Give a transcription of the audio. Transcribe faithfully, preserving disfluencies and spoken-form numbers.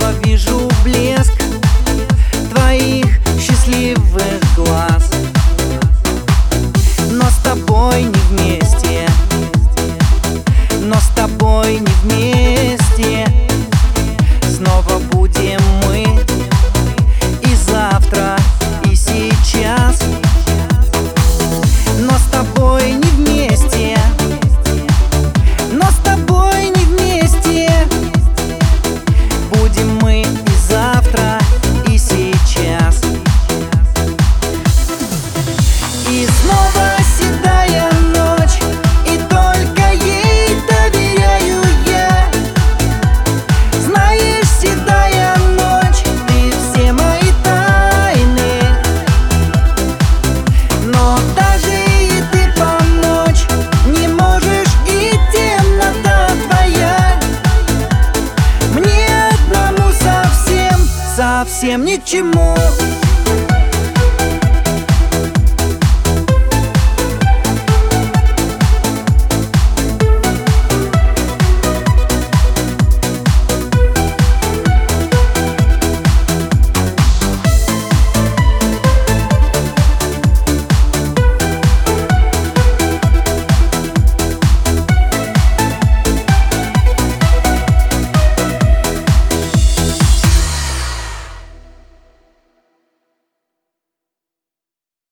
снова вижу блеск твоих счастливых глаз. Но с тобой не вместе, но с тобой не вместе. Снова будем мы и завтра, и сейчас. Но с тобой не вместе, но с тобой не вместе. Будем мы и завтра, и сейчас. И снова седая ночь, и только ей доверяю я. Знаешь, седая ночь, ты все мои тайны. Но даже и ты помочь не можешь, и темнота твоя мне одному совсем, совсем ни к чему.